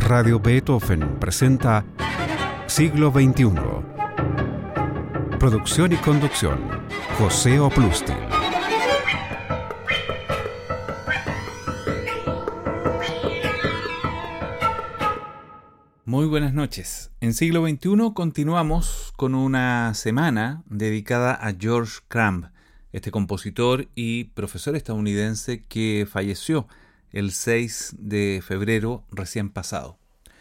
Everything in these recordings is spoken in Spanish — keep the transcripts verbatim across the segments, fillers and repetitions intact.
Radio Beethoven presenta Siglo veintiuno. Producción y conducción, José Oplustil. Muy buenas noches. En Siglo veintiuno continuamos con una semana dedicada a George Crumb, este compositor y profesor estadounidense que falleció el seis de febrero recién pasado.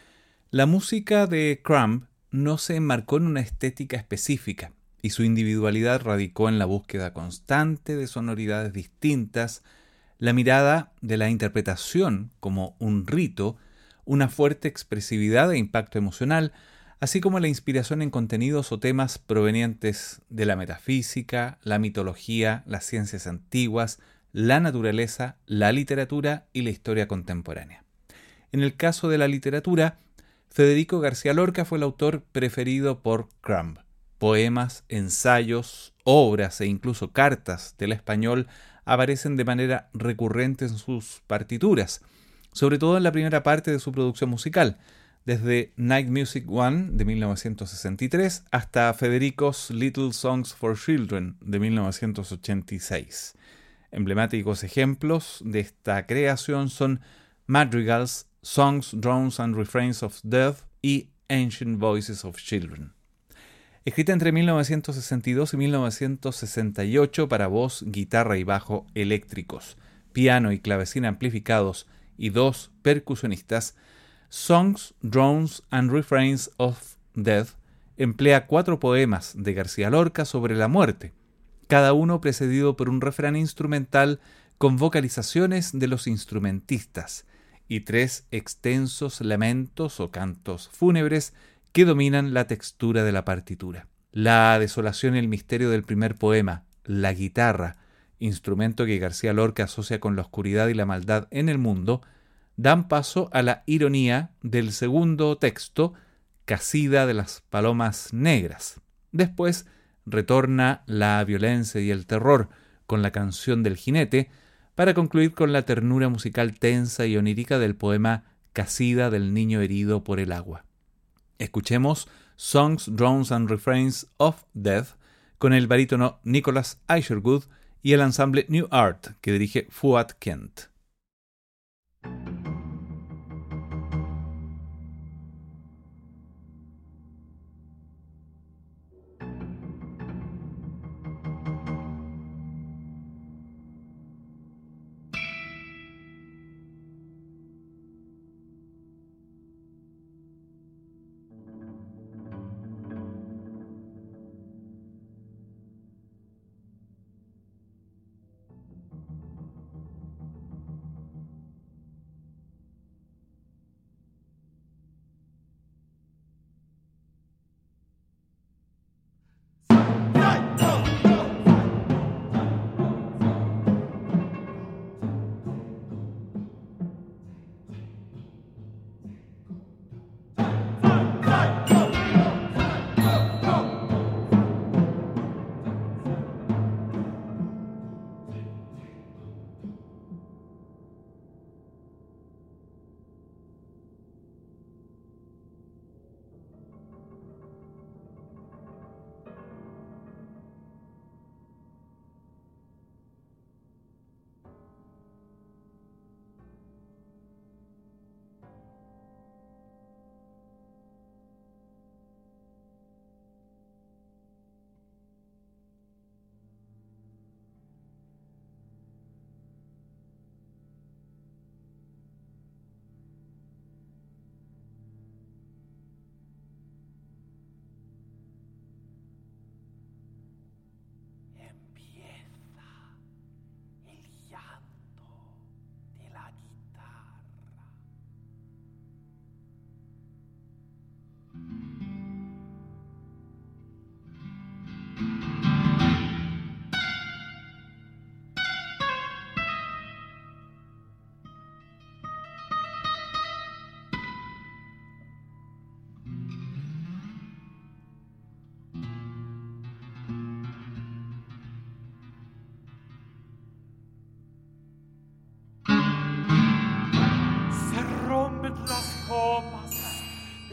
La música de Crumb no se enmarcó en una estética específica y su individualidad radicó en la búsqueda constante de sonoridades distintas, la mirada de la interpretación como un rito, una fuerte expresividad e impacto emocional, así como la inspiración en contenidos o temas provenientes de la metafísica, la mitología, las ciencias antiguas, la naturaleza, la literatura y la historia contemporánea. En el caso de la literatura, Federico García Lorca fue el autor preferido por Crumb. Poemas, ensayos, obras e incluso cartas del español aparecen de manera recurrente en sus partituras, sobre todo en la primera parte de su producción musical, desde Night Music One de mil novecientos sesenta y tres hasta Federico's Little Songs for Children de mil novecientos ochenta y seis. Emblemáticos ejemplos de esta creación son Madrigals, Songs, Drones and Refrains of Death y Ancient Voices of Children. Escrita entre mil novecientos sesenta y dos y mil novecientos sesenta y ocho para voz, guitarra y bajo eléctricos, piano y clavecín amplificados y dos percusionistas, Songs, Drones and Refrains of Death emplea cuatro poemas de García Lorca sobre la muerte, cada uno precedido por un refrán instrumental con vocalizaciones de los instrumentistas y tres extensos lamentos o cantos fúnebres que dominan la textura de la partitura. La desolación y el misterio del primer poema, la guitarra, instrumento que García Lorca asocia con la oscuridad y la maldad en el mundo, dan paso a la ironía del segundo texto, Casida de las Palomas Negras. Después retorna la violencia y el terror con la canción del jinete, para concluir con la ternura musical tensa y onírica del poema Casida del niño herido por el agua. Escuchemos Songs, Drones and Refrains of Death con el barítono Nicholas Isherwood y el ensamble New Art que dirige Fuad Kent.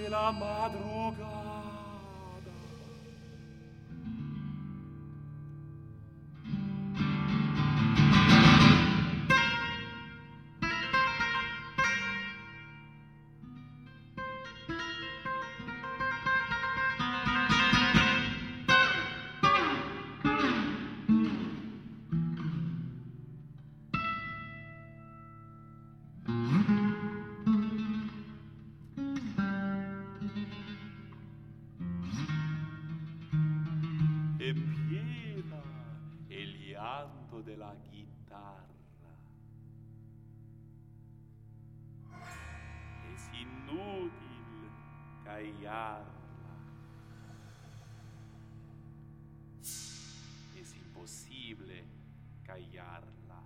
de la madrugada. Empieza el llanto de la guitarra. Es inútil callarla. Es imposible callarla.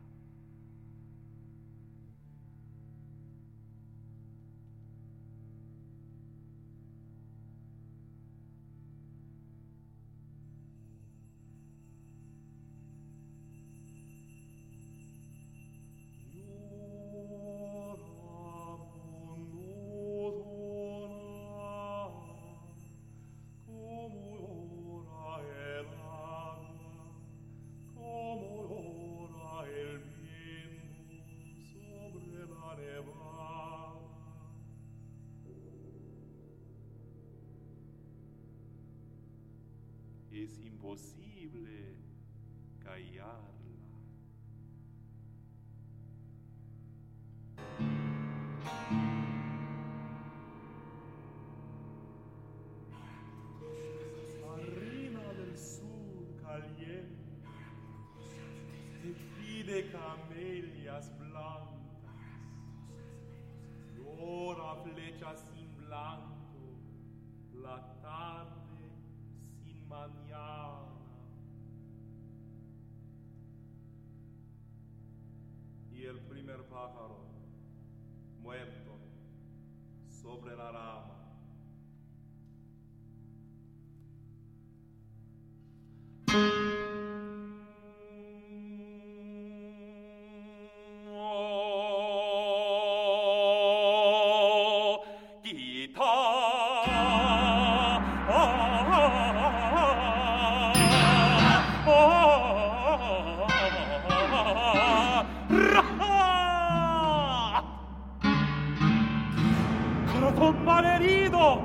Es imposible callarla. Harina del sur caliente te pide camelias blancas, llora flechas sin blanco, la tarde sin mañana. Y el primer pájaro muerto sobre la rama. Oh, corazón malherido.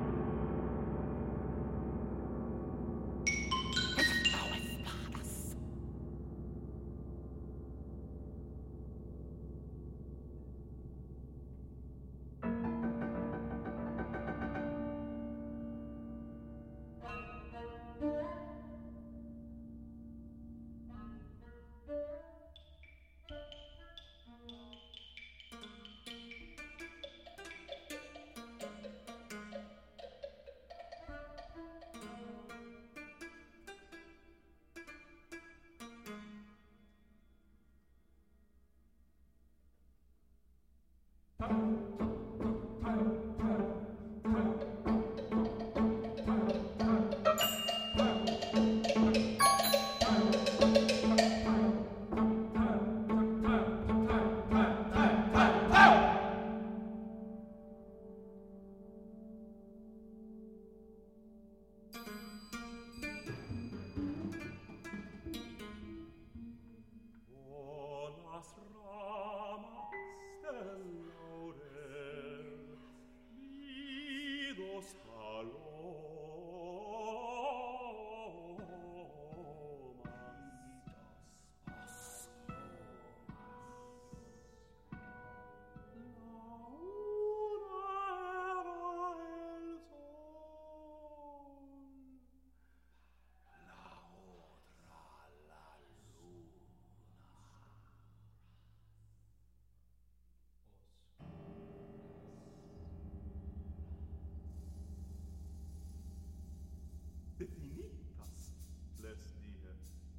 Definitas, les dije.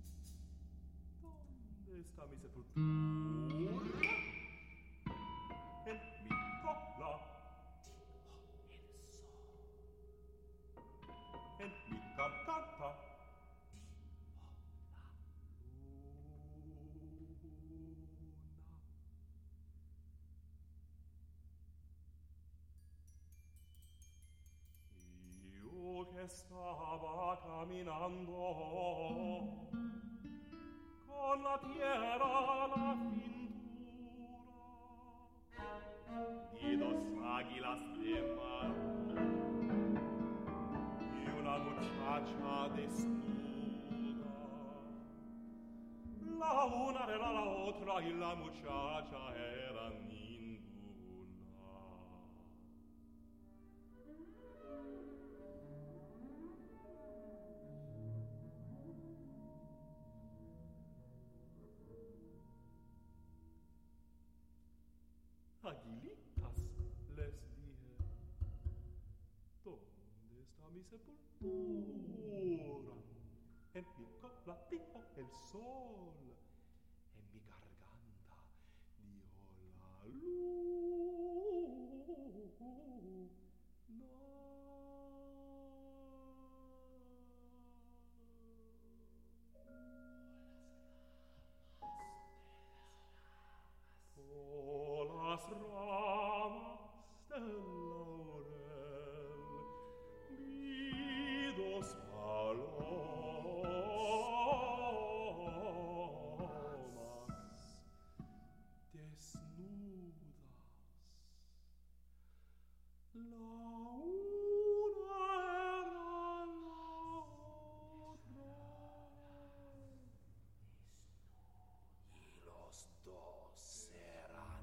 ¿Dónde está mi sepultura? En mi cola. El sol. En mi garganta. estaba caminando con la tierra a la cintura y dos águilas de mar y una muchacha desnuda. La una era la otra y la muchacha era ninguna. Aguilitas, les dije, ¿dónde está mi sepultura? En mi cola dijo el sol, en mi garganta dijo la luna. Por las ramas del laurel vi dos palomas desnudas. La una era la otra y los dos eran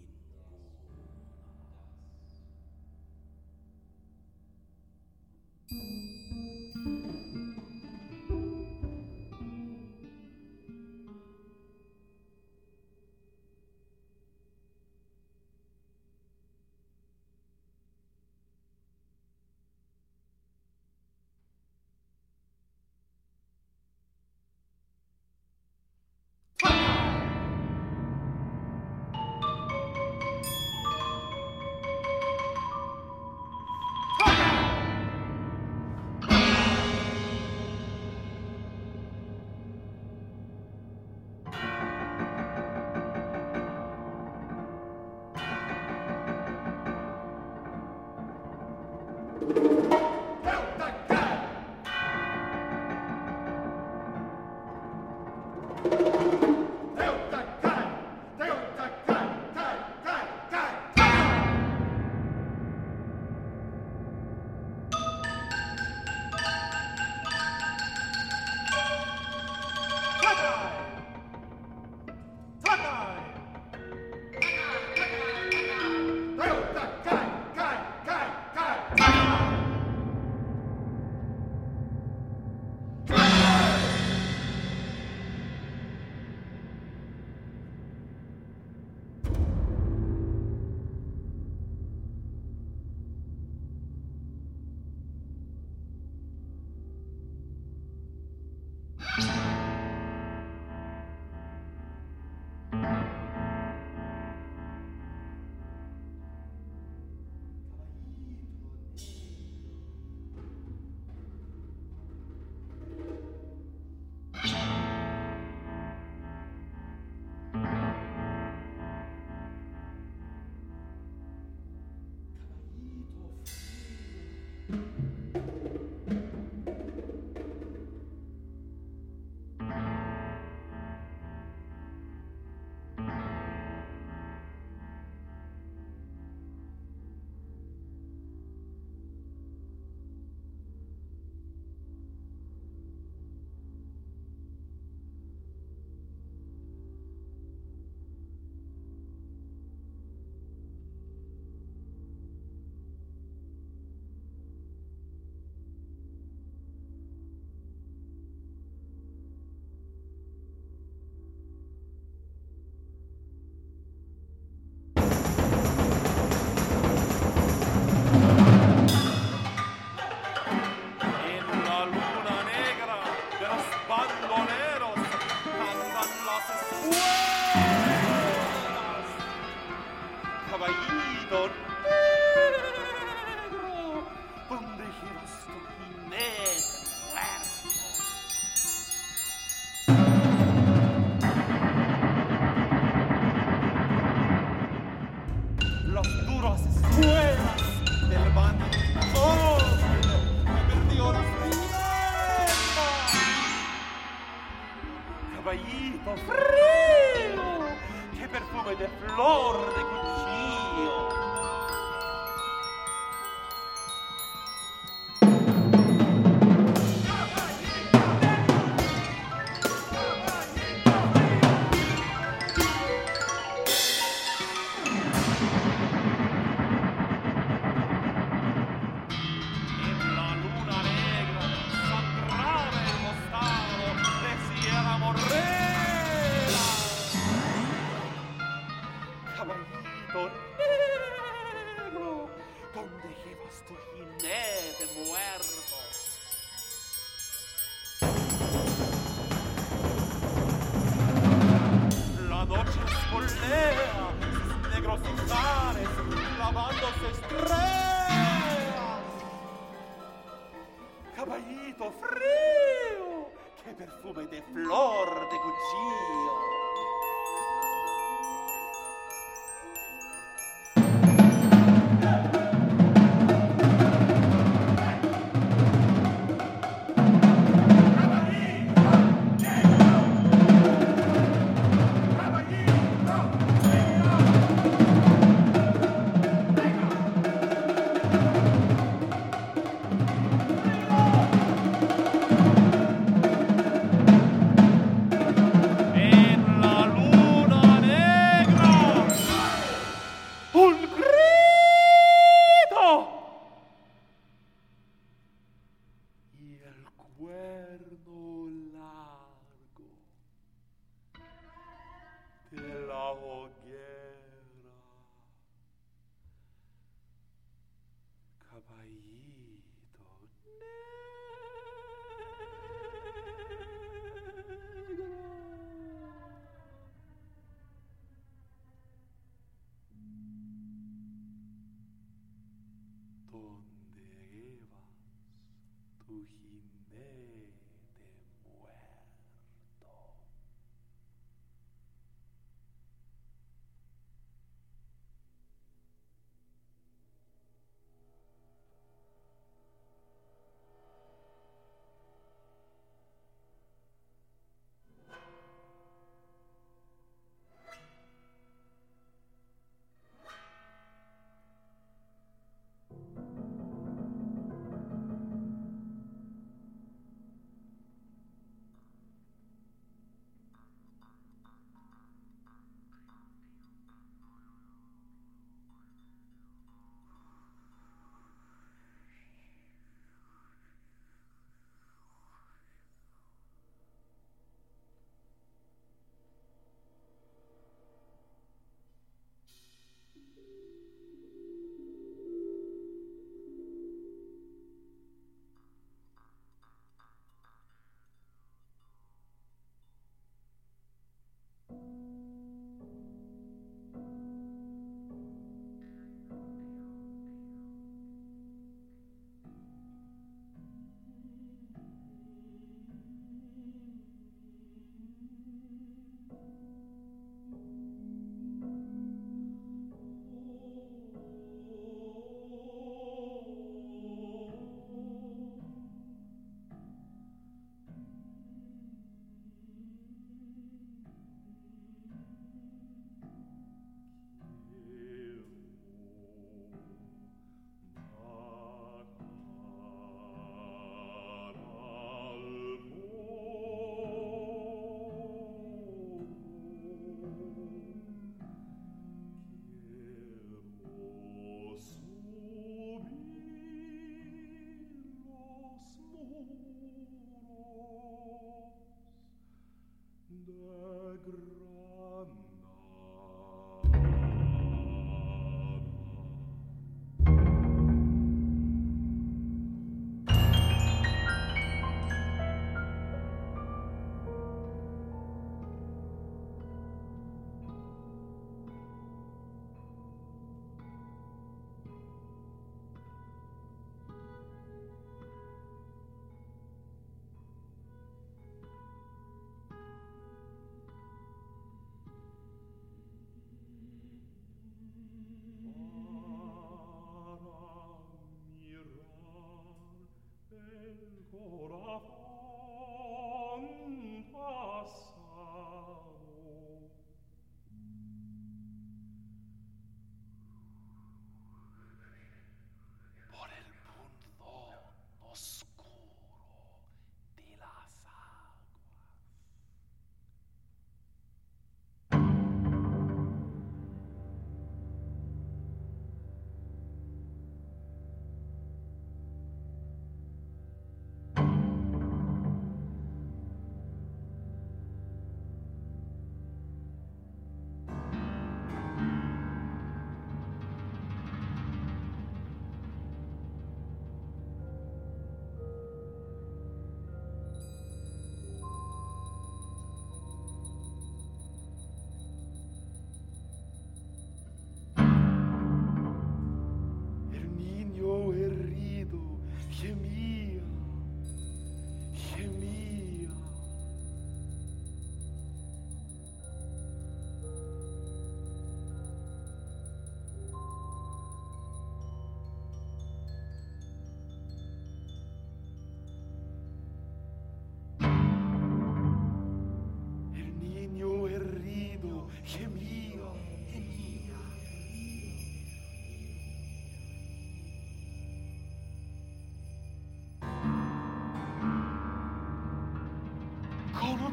caballito negro, donde giras tu jinete muerto. Las duras espuelas del bandido me perdió la Caballito frío, qué perfume de flor de cuchillo. Caballito negro, ¿dónde llevas tu jinete muerto? La noche espolea sus negros ijares, clavándose estrellas. Caballito frío, qué perfume de flor de cuchillo.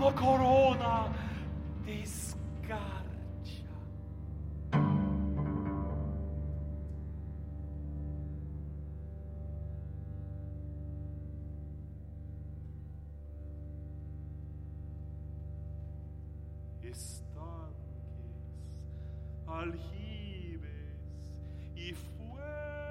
una corona de escarcha. Estanques, aljibes y fuentes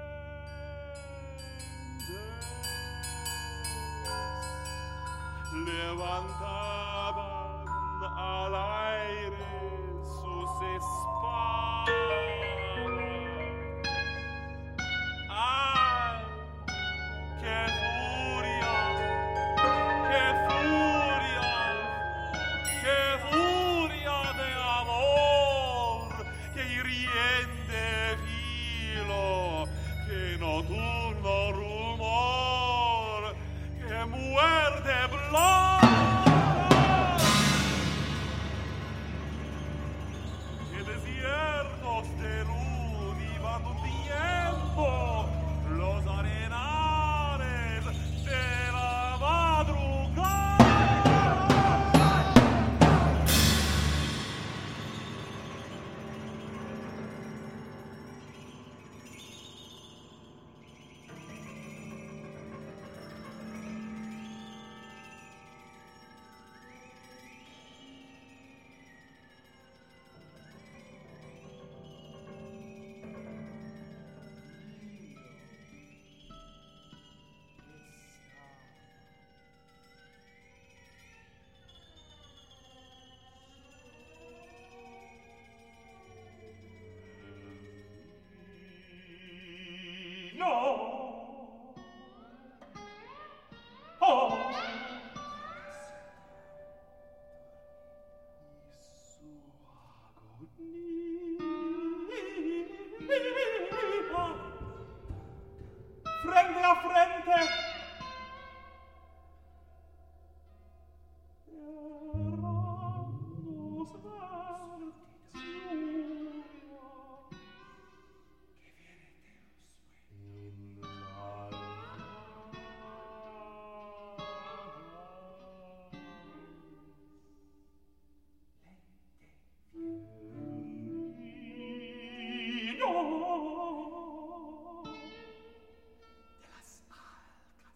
levantaban al aire sus espadas. ¡Ay, qué furia! ¡Qué furia! ¡Qué furia de amor! ¡Qué hiriente filo! ¡Qué nocturno rumor! ¡Qué muerte blanda! ¡Qué desiertos de luz iban hundiendo los arenales de la madrugada! No! Oh! Su agonía, frente a frente, errando de las alcas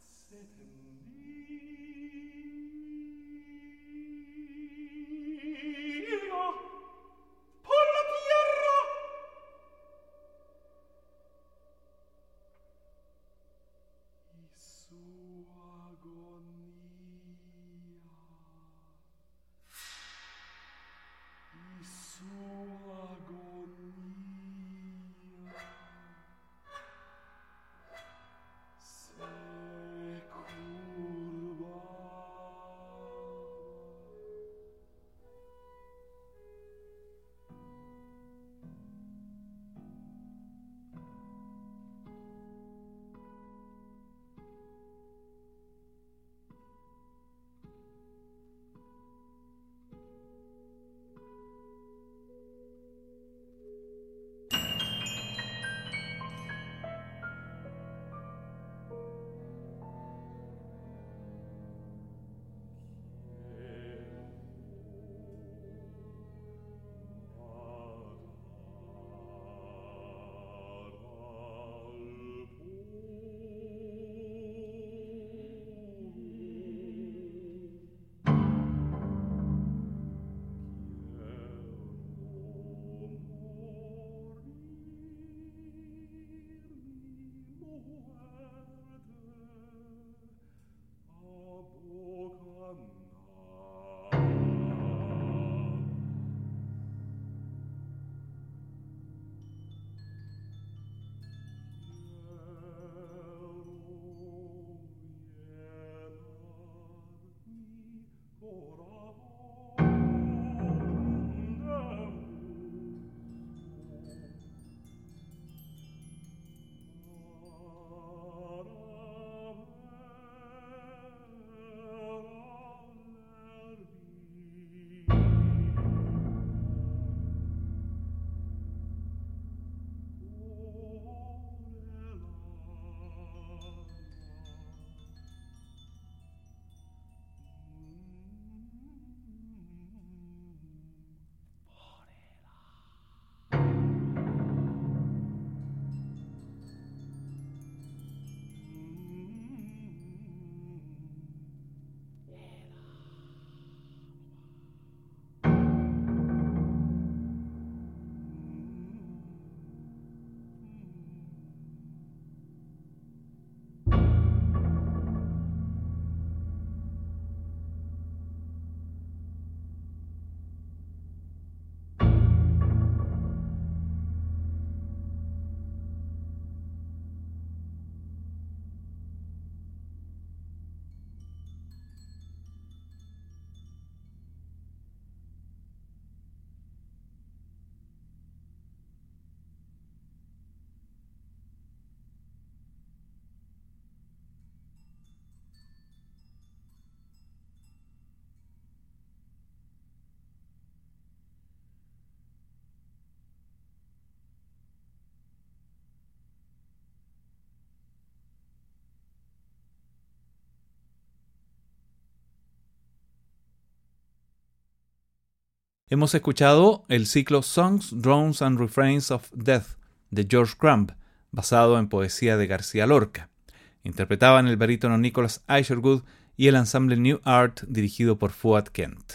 Hemos escuchado el ciclo Songs, Drones and Refrains of Death de George Crumb, basado en poesía de García Lorca. Interpretaban el barítono Nicholas Isherwood y el ensamble New Art dirigido por Fuad Kent.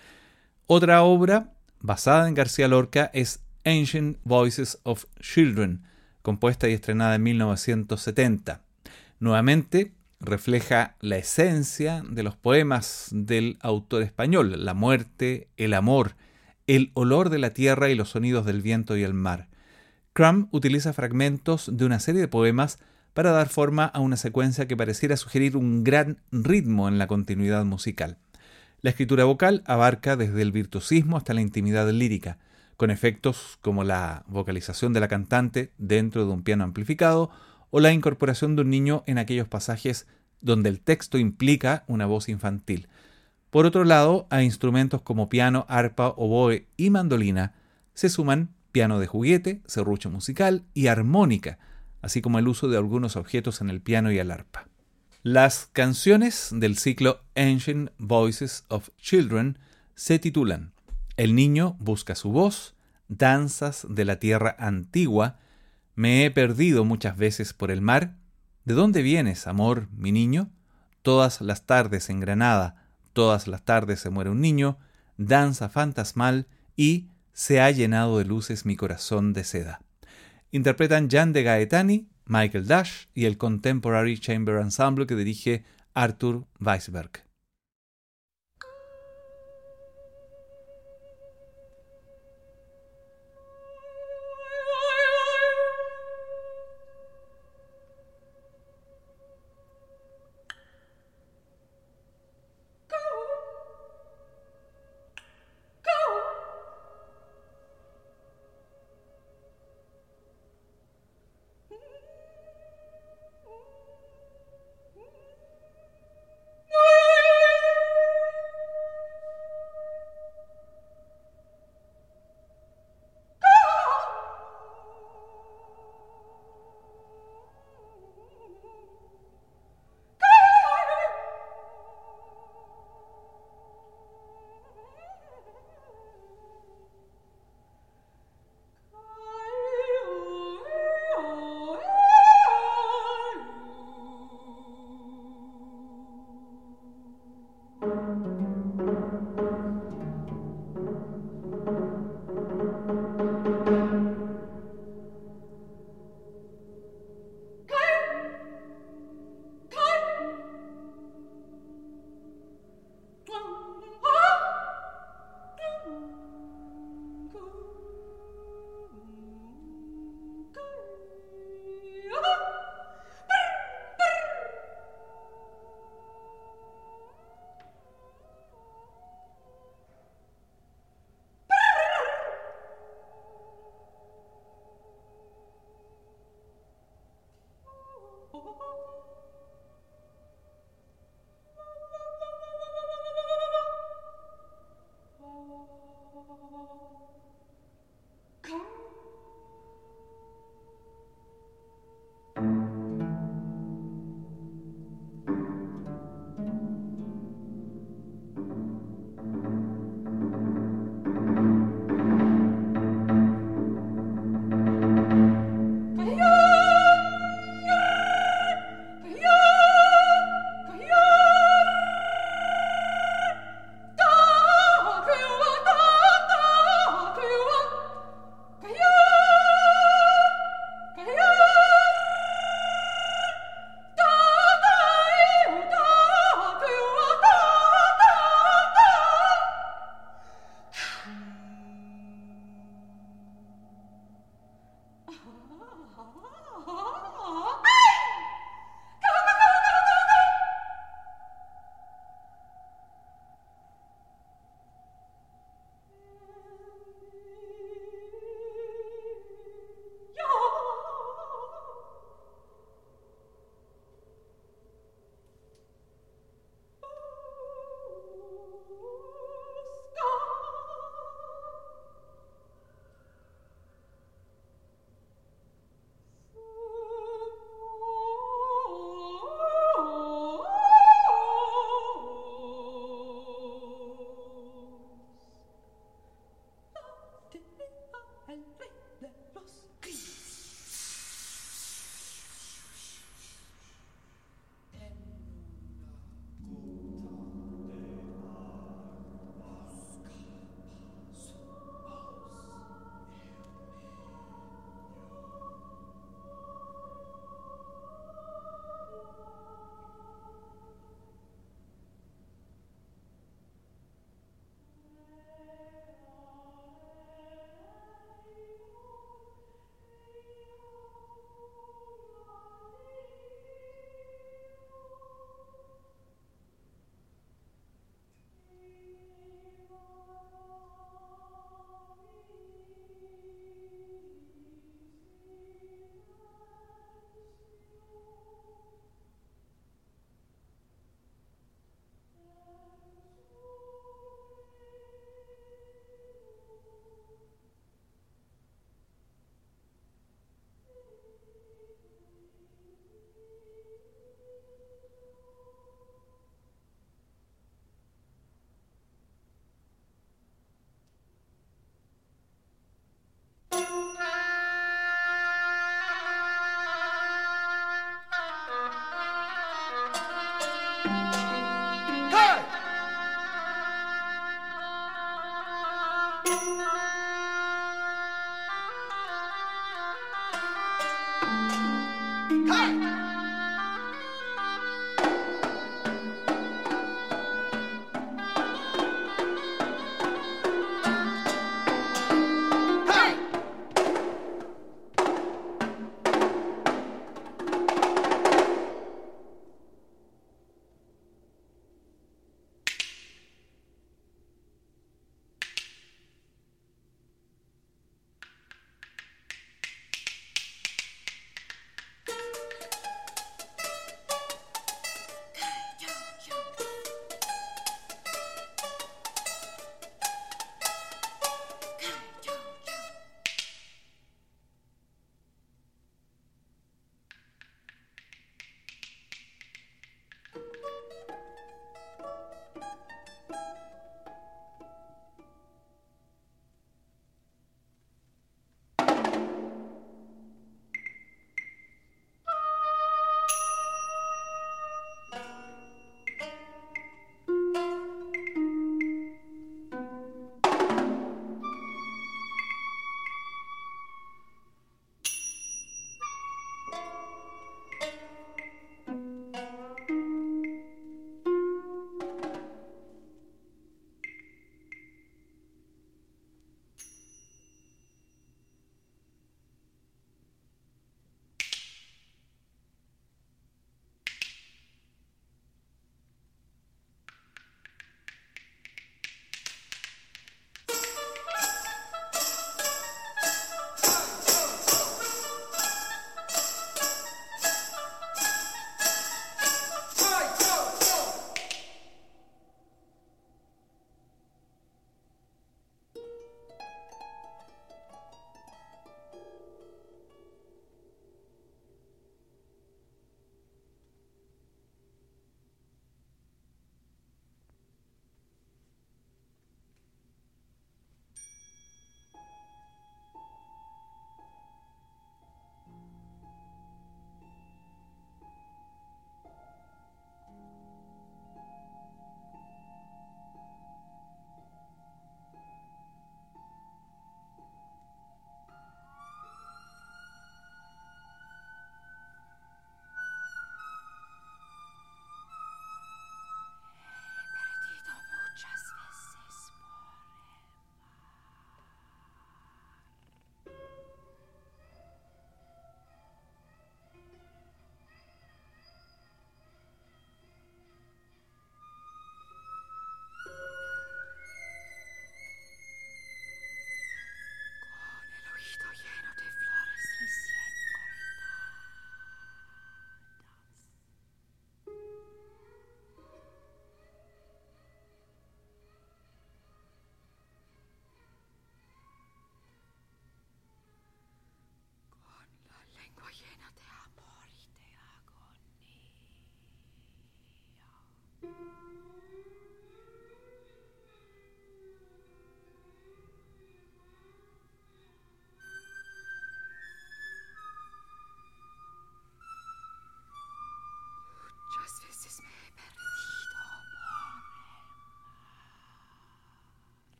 Otra obra basada en García Lorca es Ancient Voices of Children, compuesta y estrenada en mil novecientos setenta. Nuevamente refleja la esencia de los poemas del autor español: la muerte, el amor, el olor de la tierra y los sonidos del viento y el mar. Crumb utiliza fragmentos de una serie de poemas para dar forma a una secuencia que pareciera sugerir un gran ritmo en la continuidad musical. La escritura vocal abarca desde el virtuosismo hasta la intimidad lírica, con efectos como la vocalización de la cantante dentro de un piano amplificado o la incorporación de un niño en aquellos pasajes donde el texto implica una voz infantil. Por otro lado, a instrumentos como piano, arpa, oboe y mandolina se suman piano de juguete, serrucho musical y armónica, así como el uso de algunos objetos en el piano y el arpa. Las canciones del ciclo Ancient Voices of Children se titulan El niño busca su voz, Danzas de la tierra antigua, Me he perdido muchas veces por el mar, ¿De dónde vienes, amor, mi niño? Todas las tardes en Granada, todas las tardes se muere un niño, Danza fantasmal y Se ha llenado de luces mi corazón de seda. Interpretan Jan de Gaetani, Michael Dash y el Contemporary Chamber Ensemble que dirige Arthur Weisberg. Oh,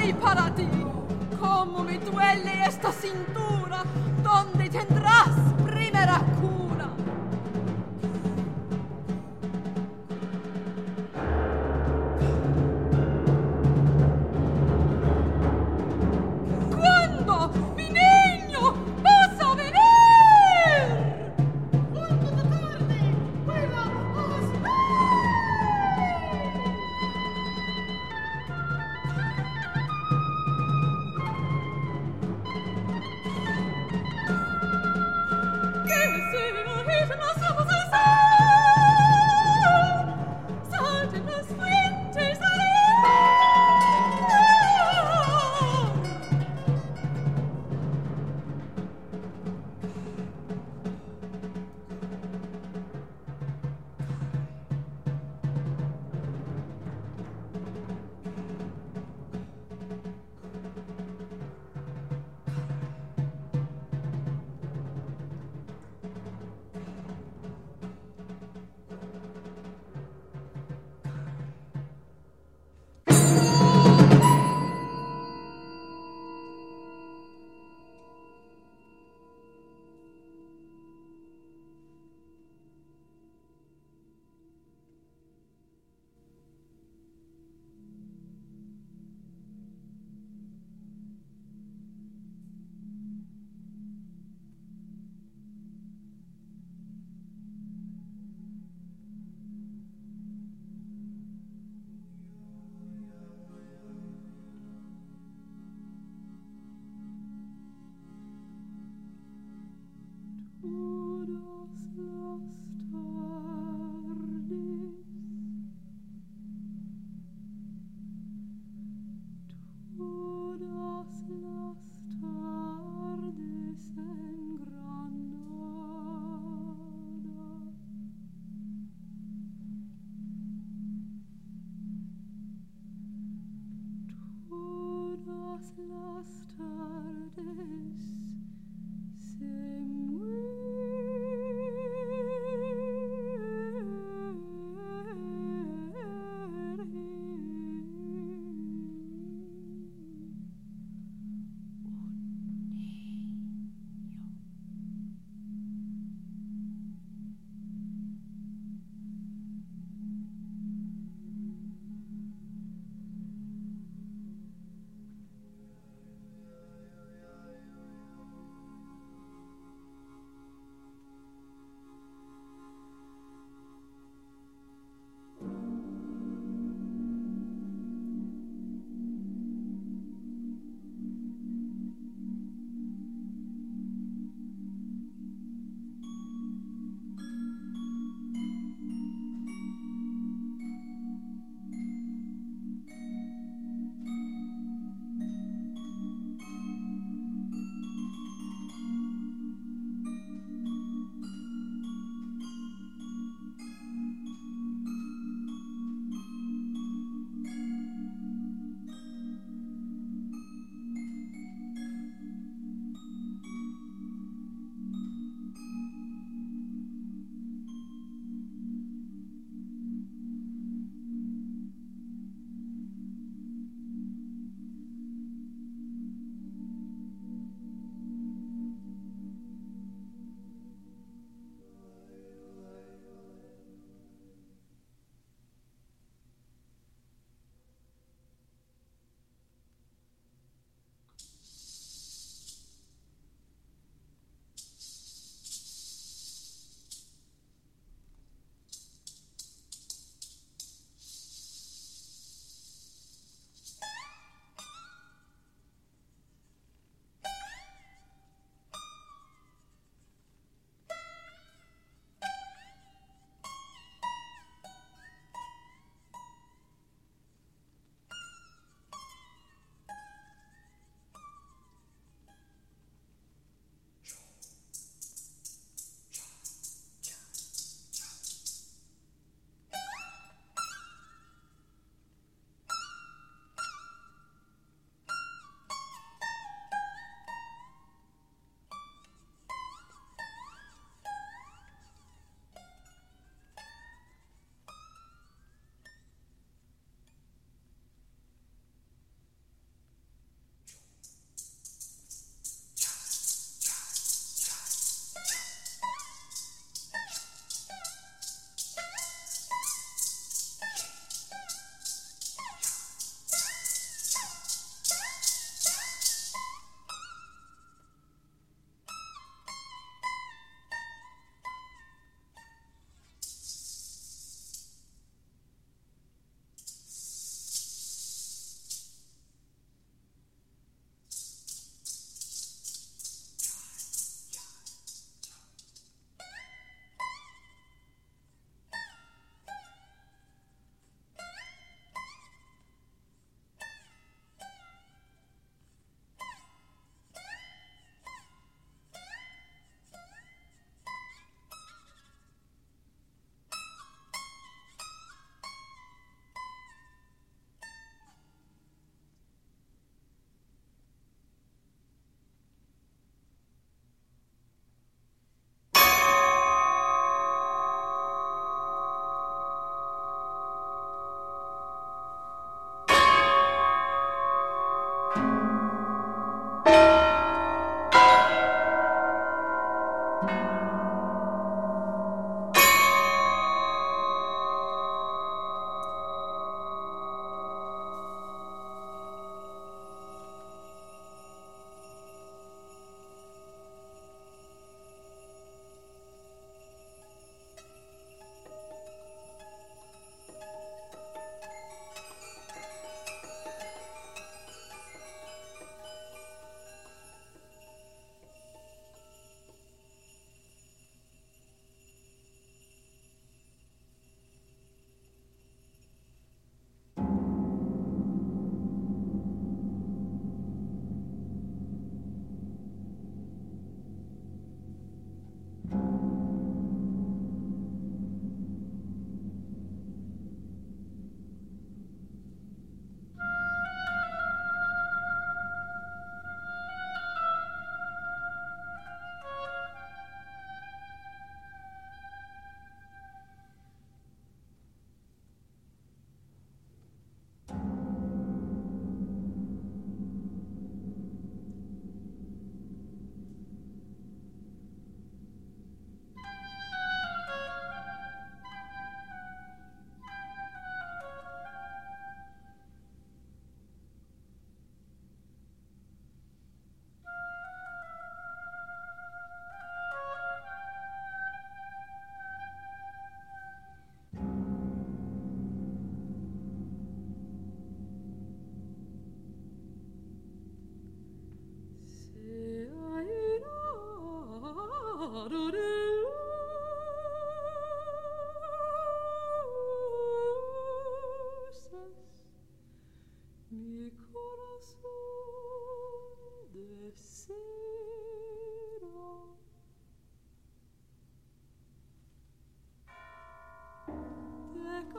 voy para ti. Cómo me duele esta cintura, donde tendrás primera cura. ¿Cuándo, mi niño, vas a venir? ¡Cuánto de tarde! ¡Vuela a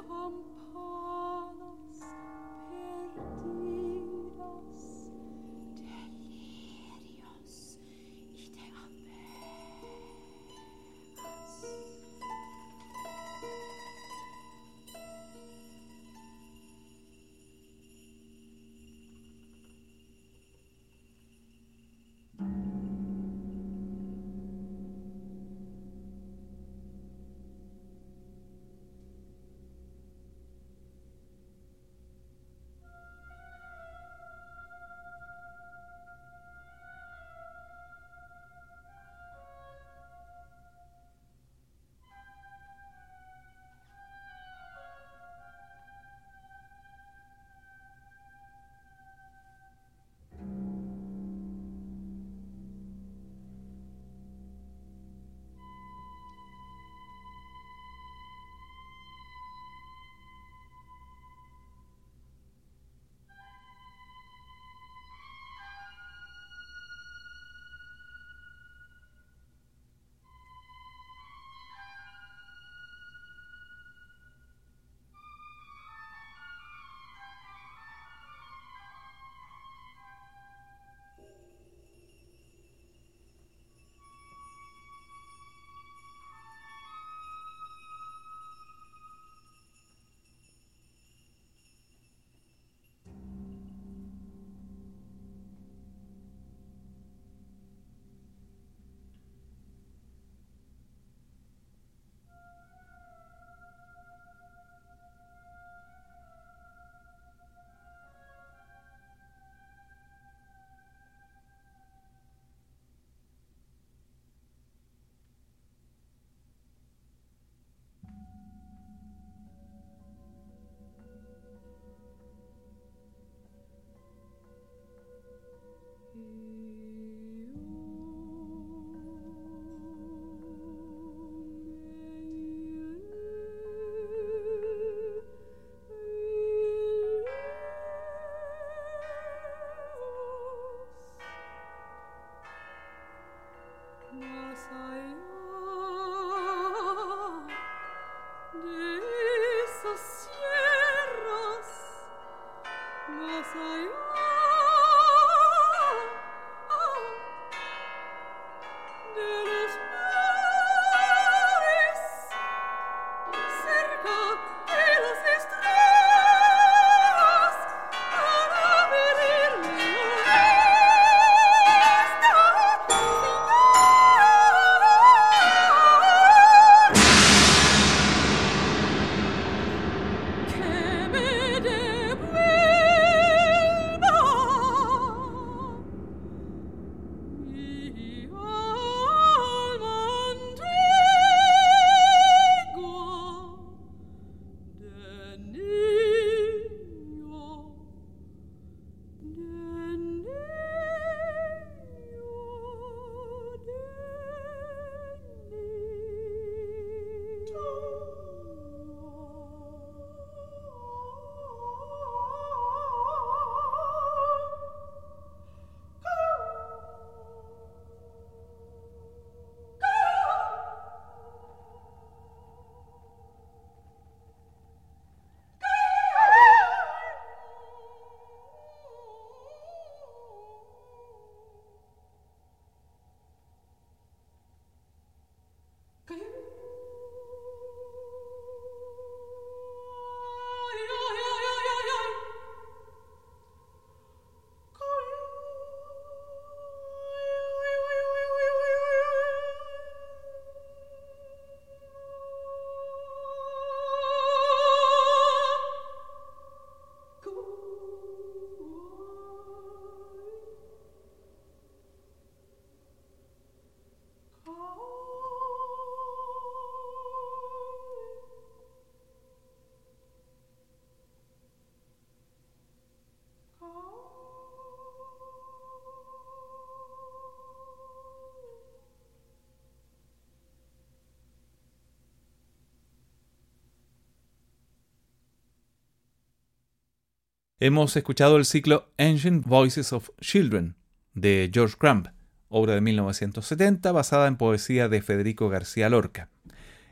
Hemos escuchado el ciclo Ancient Voices of Children de George Crumb, obra de mil novecientos setenta basada en poesía de Federico García Lorca.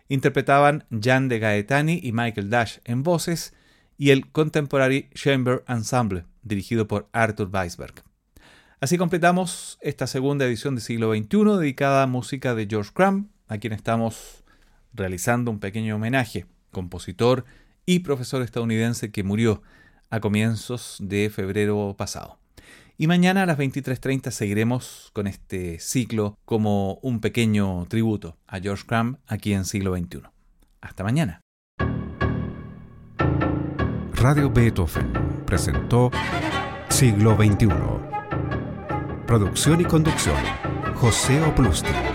interpretaban Jan de Gaetani y Michael Dash en voces y el Contemporary Chamber Ensemble, dirigido por Arthur Weisberg. Así completamos esta segunda edición de Siglo veintiuno dedicada a música de George Crumb, a quien estamos realizando un pequeño homenaje, compositor y profesor estadounidense que murió a comienzos de febrero pasado. Y mañana a las veintitrés treinta seguiremos con este ciclo como un pequeño tributo a George Crumb aquí en Siglo veintiuno. Hasta mañana. Radio Beethoven presentó Siglo veintiuno. Producción y conducción, José Oplusti.